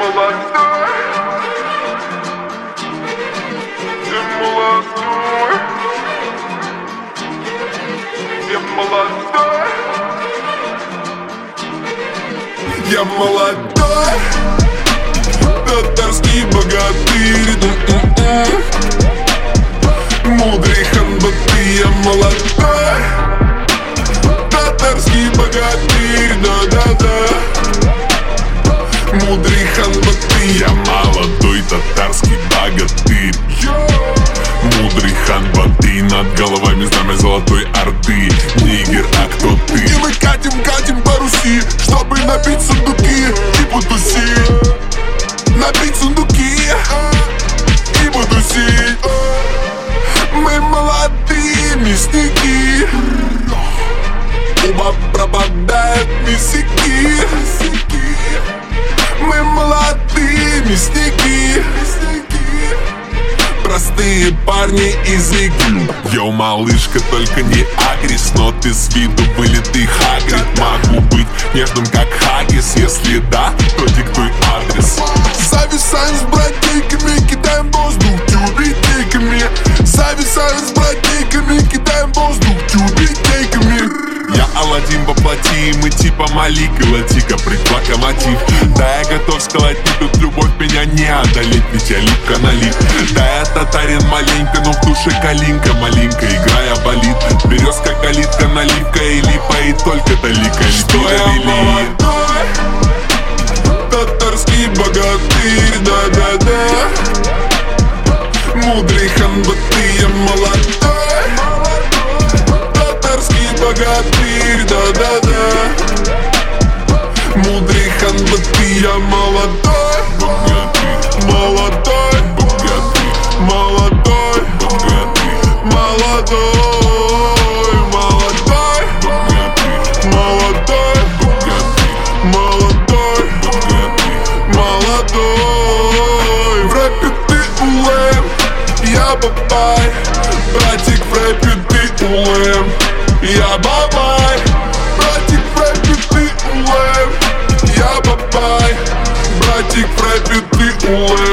молодой, ты молодой, я молодой, я молодой, татарский богатырь, мудрый хан Батый, я молодой, татарский богатырь, да-да-да. Мудрый хан Батый, я молодой татарский богатырь. Мудрый хан Батый, над головами знамя золотой орды. Нигер, а кто ты? И мы катим по Руси, чтобы набить сундуки и потусить. Набить сундуки и потусить. Мы молодые мясники, оба пропадают мясники. Мы молодые мясники, простые парни из игры. Йоу, малышка, только не агрись, но ты с виду вылитый Хагрид. Могу быть нежным, как Хаггис, если да, то диктуй адрес. Зависаем с братейками, кидаем воздух тюбетейками. Зависаем с братейками, кидаем воздух тюбетейками. Я Аладдин воплоти, мы типа Малик и Латика, локомотив. Да, я готов сколотить, тут любовь меня не одолеть, ведь я липко налит. Да, я татарин маленько, но в душе калинка маленько, играя болит. Березка, калитка, наливка и липа, и только талика. Что я молодой, татарский богатырь, да-да-да. Мудрый хан Батый, я молодой, татарский богатырь, да-да-да. Мудрый хан Батый, я молодой, молодой, молодой, молодой, молодой, молодой, молодой, молодой. В рэпе ты улэм, я бабай, братик, в рэпе ты улэм, я бабай, братик, в рэпе ты улэм, я бабай, братик, в рэпе ты улэм.